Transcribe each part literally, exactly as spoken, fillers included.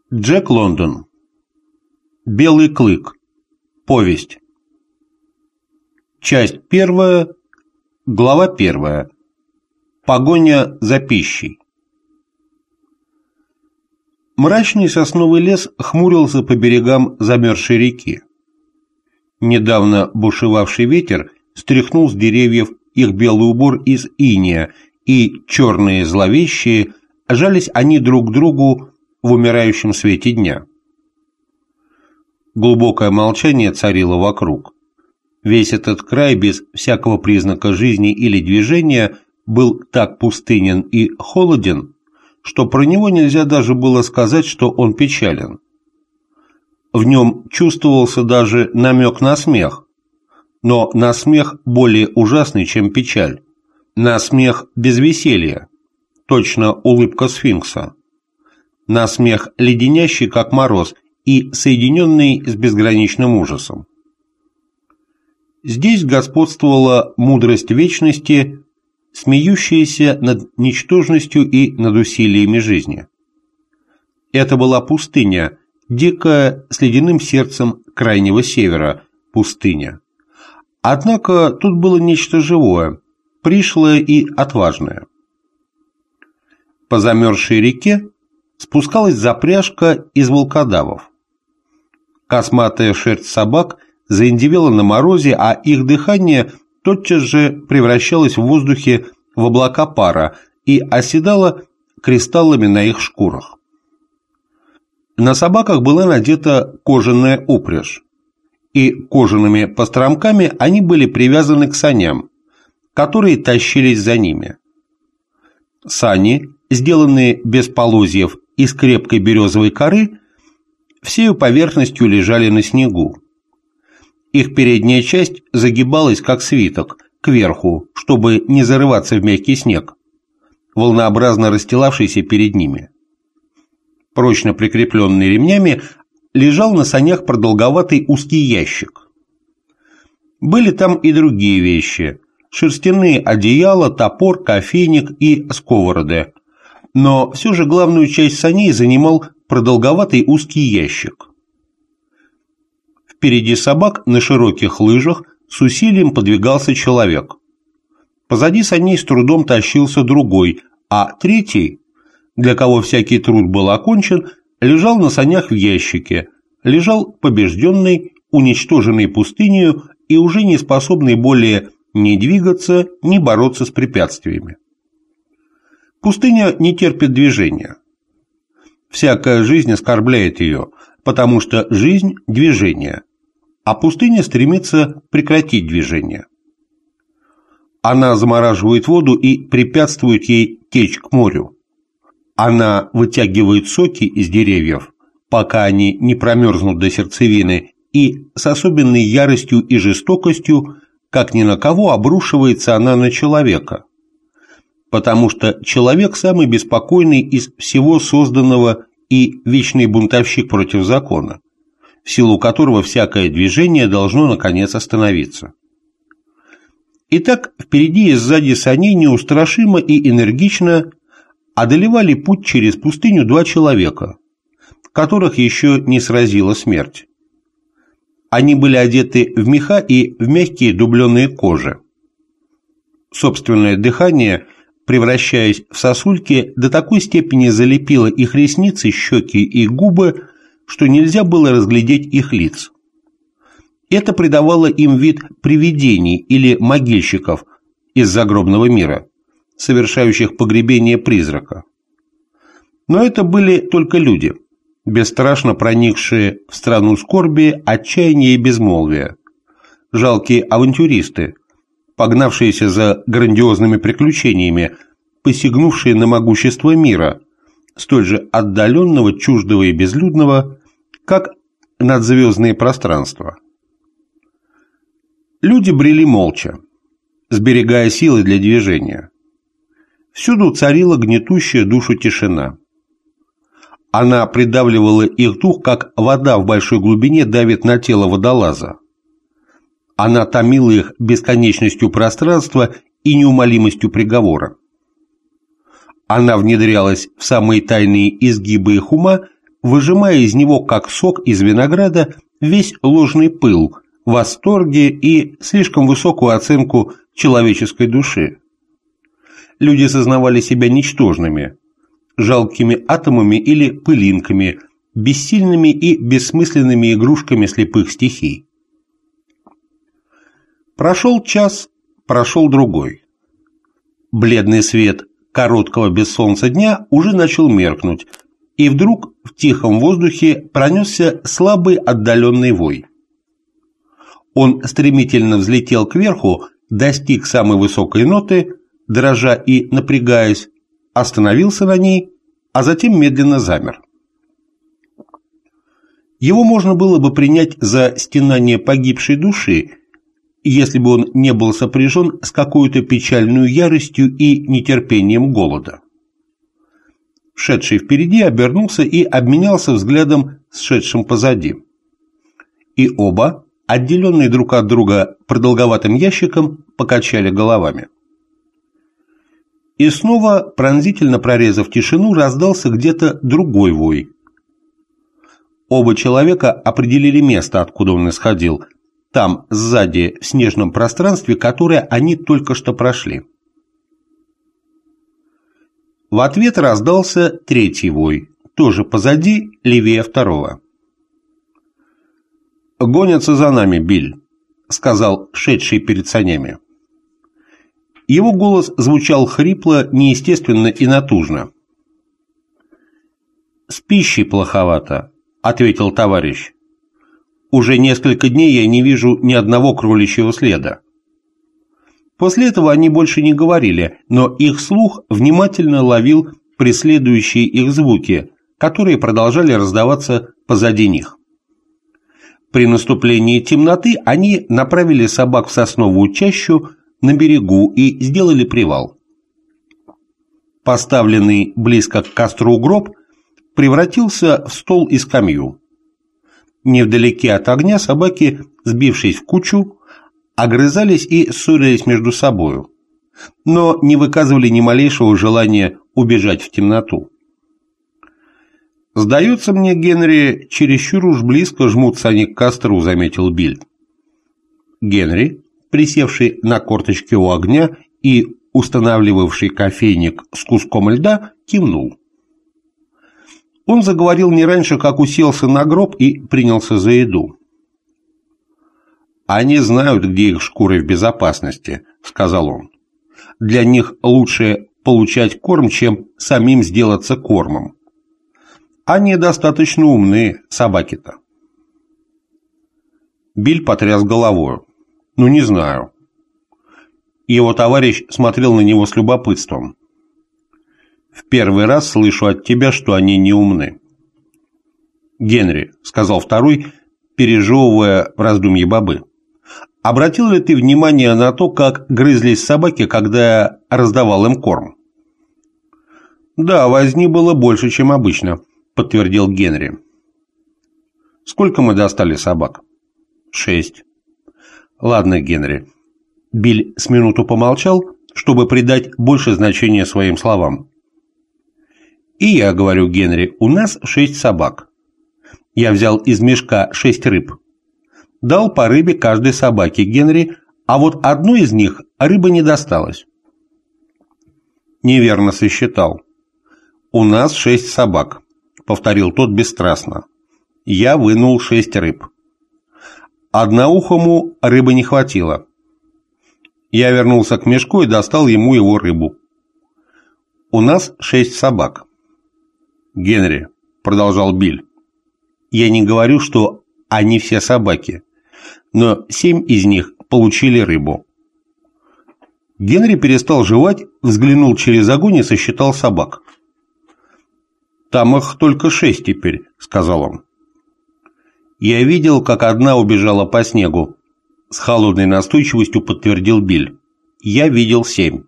Джек Лондон. Белый клык. Повесть. Часть первая. Глава первая. Погоня за пищей. Мрачный сосновый лес хмурился по берегам замерзшей реки. Недавно бушевавший ветер стряхнул с деревьев их белый убор из инея, и черные зловещие жались они друг к другу в умирающем свете дня. Глубокое молчание царило вокруг. Весь этот край без всякого признака жизни или движения был так пустынен и холоден, что про него нельзя даже было сказать, что он печален. В нем чувствовался даже намек на смех, но на смех более ужасный, чем печаль, на смех без веселья, точно улыбка сфинкса, на смех леденящий, как мороз, и соединенный с безграничным ужасом. Здесь господствовала мудрость вечности, смеющаяся над ничтожностью и над усилиями жизни. Это была пустыня, дикая, с ледяным сердцем крайнего севера, пустыня. Однако тут было нечто живое, пришлое и отважное. По замерзшей реке спускалась запряжка из волкодавов. Косматая шерсть собак заиндевела на морозе, а их дыхание тотчас же превращалось в воздухе в облака пара и оседало кристаллами на их шкурах. На собаках была надета кожаная упряжь, и кожаными постромками они были привязаны к саням, которые тащились за ними. Сани, сделанные без полозьев из крепкой березовой коры, всею поверхностью лежали на снегу. Их передняя часть загибалась, как свиток, кверху, чтобы не зарываться в мягкий снег, волнообразно расстилавшийся перед ними. Прочно прикрепленный ремнями, лежал на санях продолговатый узкий ящик. Были там и другие вещи – шерстяные одеяла, топор, кофейник и сковороды. Но все же главную часть саней занимал продолговатый узкий ящик. Впереди собак на широких лыжах с усилием подвигался человек. Позади саней с трудом тащился другой, а третий, для кого всякий труд был окончен, лежал на санях в ящике, лежал побежденный, уничтоженный пустынею и уже не способный более ни двигаться, ни бороться с препятствиями. Пустыня не терпит движения. Всякая жизнь оскорбляет ее, потому что жизнь – движение, а пустыня стремится прекратить движение. Она замораживает воду и препятствует ей течь к морю. Она вытягивает соки из деревьев, пока они не промерзнут до сердцевины, и с особенной яростью и жестокостью, как ни на кого, обрушивается она на человека, потому что человек самый беспокойный из всего созданного и вечный бунтовщик против закона, в силу которого всякое движение должно наконец остановиться. Итак, впереди и сзади саней неустрашимо и энергично одолевали путь через пустыню два человека, которых еще не сразила смерть. Они были одеты в меха и в мягкие дубленые кожи. Собственное дыхание, превращаясь в сосульки, до такой степени залепило их ресницы, щеки и губы, что нельзя было разглядеть их лиц. Это придавало им вид привидений или могильщиков из загробного мира, совершающих погребение призрака. Но это были только люди, бесстрашно проникшие в страну скорби, отчаяния и безмолвия, жалкие авантюристы, погнавшиеся за грандиозными приключениями, посягнувшие на могущество мира, столь же отдаленного, чуждого и безлюдного, как надзвездные пространства. Люди брели молча, сберегая силы для движения. Всюду царила гнетущая душу тишина. Она придавливала их дух, как вода в большой глубине давит на тело водолаза. Она томила их бесконечностью пространства и неумолимостью приговора. Она внедрялась в самые тайные изгибы их ума выжимая из него, как сок из винограда, весь ложный пыл, восторги и слишком высокую оценку человеческой души. Люди сознавали себя ничтожными, жалкими атомами или пылинками, бессильными и бессмысленными игрушками слепых стихий. Прошел час, прошел другой. Бледный свет короткого без солнца дня уже начал меркнуть, и вдруг в тихом воздухе пронесся слабый отдаленный вой. Он стремительно взлетел кверху, достиг самой высокой ноты, дрожа и напрягаясь, остановился на ней, а затем медленно замер. Его можно было бы принять за стенание погибшей души, если бы он не был сопряжен с какой-то печальной яростью и нетерпением голода. Шедший впереди обернулся и обменялся взглядом с шедшим позади. И оба, отделенные друг от друга продолговатым ящиком, покачали головами. И снова, пронзительно прорезав тишину, раздался где-то другой вой. Оба человека определили место, откуда он исходил, там, сзади, в снежном пространстве, которое они только что прошли. В ответ раздался третий вой, тоже позади, левее второго. «Гонятся за нами, Биль», — сказал шедший перед санями. Его голос звучал хрипло, неестественно и натужно. «С пищей плоховато», — ответил товарищ. «Уже несколько дней я не вижу ни одного кроличьего следа». После этого они больше не говорили, но их слух внимательно ловил преследующие их звуки, которые продолжали раздаваться позади них. При наступлении темноты они направили собак в сосновую чащу на берегу и сделали привал. Поставленный близко к костру гроб превратился в стол и скамью. Невдалеке от огня собаки, сбившись в кучу, огрызались и ссорились между собою, но не выказывали ни малейшего желания убежать в темноту. «Сдается мне, Генри, чересчур уж близко жмутся они к костру», — заметил Биль. Генри, присевший на корточки у огня и устанавливавший кофейник с куском льда, кивнул. Он заговорил не раньше, как уселся на гроб и принялся за еду. «Они знают, где их шкуры в безопасности», — сказал он. «Для них лучше получать корм, чем самим сделаться кормом. Они достаточно умные, собаки-то». Биль потряс головой. «Ну, не знаю». Его товарищ смотрел на него с любопытством. «В первый раз слышу от тебя, что они не умны». «Генри», — сказал второй, пережевывая в раздумье бобы, — «обратил ли ты внимание на то, как грызлись собаки, когда я раздавал им корм?» «Да, возни было больше, чем обычно», — подтвердил Генри. «Сколько мы достали собак?» «Шесть». «Ладно, Генри». Биль с минуту помолчал, чтобы придать больше значения своим словам. «И я говорю, Генри, у нас шесть собак. Я взял из мешка шесть рыб. Дал по рыбе каждой собаке, Генри, а вот одной из них рыба не досталась». «Неверно сосчитал. У нас шесть собак», — повторил тот бесстрастно. «Я вынул шесть рыб. Одноухому рыбы не хватило. Я вернулся к мешку и достал ему его рыбу. У нас шесть собак». «Генри», — продолжал Биль, — «я не говорю, что они все собаки, но семь из них получили рыбу». Генри перестал жевать, взглянул через огонь и сосчитал собак. «Там их только шесть теперь», — сказал он. «Я видел, как одна убежала по снегу», — с холодной настойчивостью подтвердил Биль. «Я видел семь».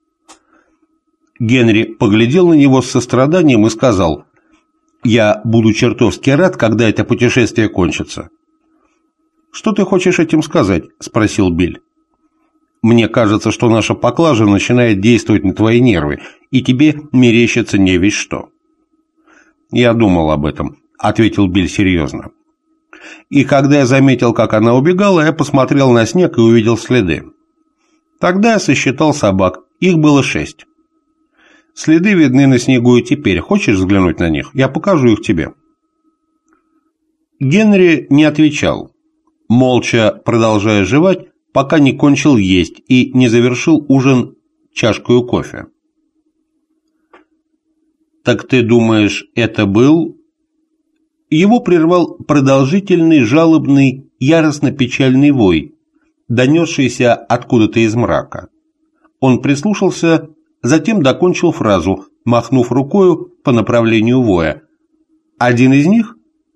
Генри поглядел на него с состраданием и сказал: «Я буду чертовски рад, когда это путешествие кончится». «Что ты хочешь этим сказать?» – спросил Биль. «Мне кажется, что наша поклажа начинает действовать на твои нервы, и тебе мерещится не весь что». «Я думал об этом», ответил Биль серьезно. «И когда я заметил, как она убегала, я посмотрел на снег и увидел следы. Тогда я сосчитал собак, их было шесть. Следы видны на снегу и теперь. Хочешь взглянуть на них? Я покажу их тебе». Генри не отвечал, молча продолжая жевать, пока не кончил есть и не завершил ужин чашкой кофе. «Так ты думаешь, это был...» Его прервал продолжительный, жалобный, яростно-печальный вой, донесшийся откуда-то из мрака. Он прислушался, затем докончил фразу, махнув рукою по направлению воя. «Один из них?»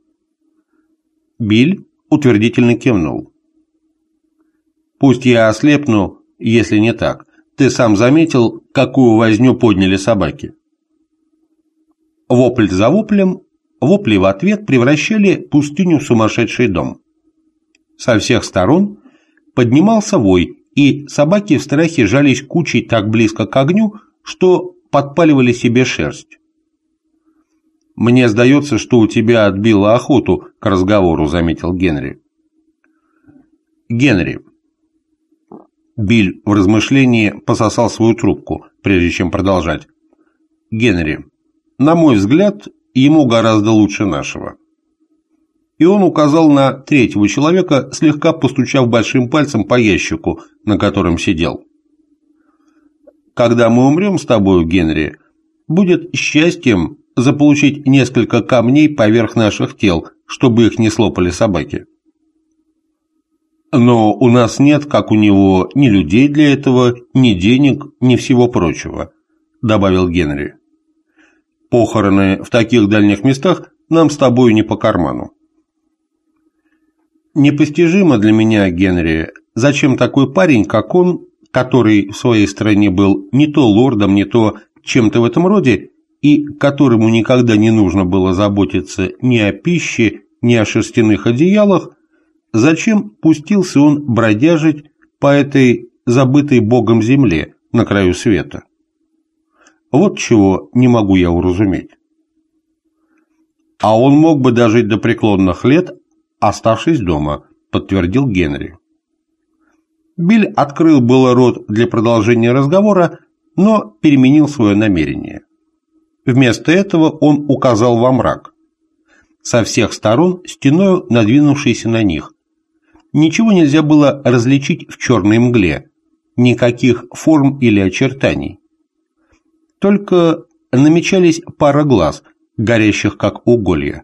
Биль утвердительно кивнул. «Пусть я ослепну, если не так. Ты сам заметил, какую возню подняли собаки?» Вопль за воплем, вопли в ответ превращали пустыню в сумасшедший дом. Со всех сторон поднимался вой, и собаки в страхе жались кучей так близко к огню, что подпаливали себе шерсть. «Мне сдается, что у тебя отбило охоту к разговору», — заметил Генри. «Генри». Биль в размышлении пососал свою трубку, прежде чем продолжать. «Генри, на мой взгляд, ему гораздо лучше нашего». И он указал на третьего человека, слегка постучав большим пальцем по ящику, на котором сидел. «Когда мы умрем с тобою, Генри, будет счастьем заполучить несколько камней поверх наших тел, чтобы их не слопали собаки. Но у нас нет, как у него, ни людей для этого, ни денег, ни всего прочего», — добавил Генри. «Похороны в таких дальних местах нам с тобой не по карману». Непостижимо для меня, Генри, зачем такой парень, как он, который в своей стране был не то лордом, не то чем-то в этом роде, и которому никогда не нужно было заботиться ни о пище, ни о шерстяных одеялах, зачем пустился он бродяжить по этой забытой Богом земле на краю света? Вот чего не могу я уразуметь. «А он мог бы дожить до преклонных лет, оставшись дома», — подтвердил Генри. Биль открыл было рот для продолжения разговора, но переменил свое намерение. Вместо этого он указал во мрак, со всех сторон стеною надвинувшийся на них. Ничего нельзя было различить в черной мгле, никаких форм или очертаний. Только намечались пара глаз, горящих как уголья.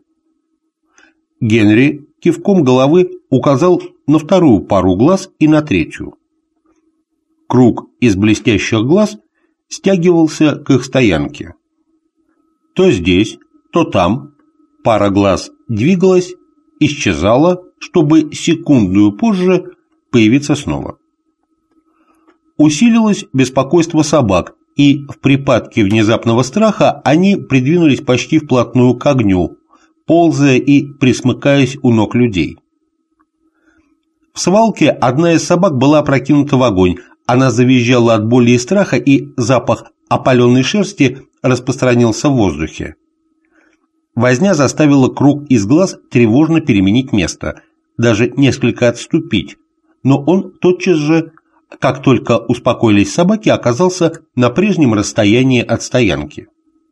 Генри кивком головы указал на вторую пару глаз и на третью. Круг из блестящих глаз стягивался к их стоянке. То здесь, то там пара глаз двигалась, исчезала, чтобы секундную позже появиться снова. Усилилось беспокойство собак, и в припадке внезапного страха они придвинулись почти вплотную к огню, ползая и присмыкаясь у ног людей. В свалке одна из собак была опрокинута в огонь, она завизжала от боли и страха, и запах опаленной шерсти распространился в воздухе. Возня заставила круг из глаз тревожно переменить место, даже несколько отступить, но он тотчас же, как только успокоились собаки, оказался на прежнем расстоянии от стоянки.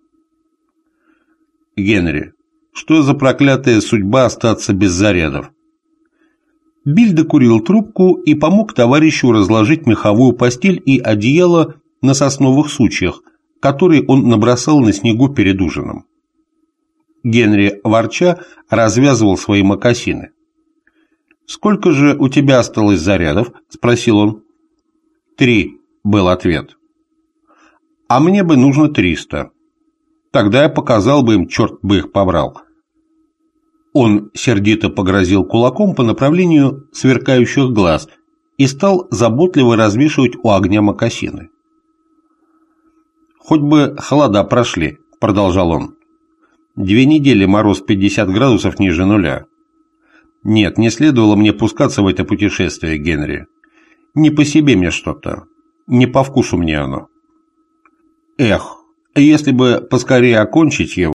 «Генри, что за проклятая судьба остаться без зарядов?» Биль докурил трубку и помог товарищу разложить меховую постель и одеяло на сосновых сучьях, которые он набросал на снегу перед ужином. Генри, ворча, развязывал свои мокасины. «Сколько же у тебя осталось зарядов?» – спросил он. «Три», – был ответ. «А мне бы нужно триста. Тогда я показал бы им, черт бы их побрал». Он сердито погрозил кулаком по направлению сверкающих глаз и стал заботливо развешивать у огня мокасины. «Хоть бы холода прошли», — продолжал он. «Две недели мороз пятьдесят градусов ниже нуля. Нет, не следовало мне пускаться в это путешествие, Генри. Не по себе мне что-то, не по вкусу мне оно. Эх, если бы поскорее окончить его,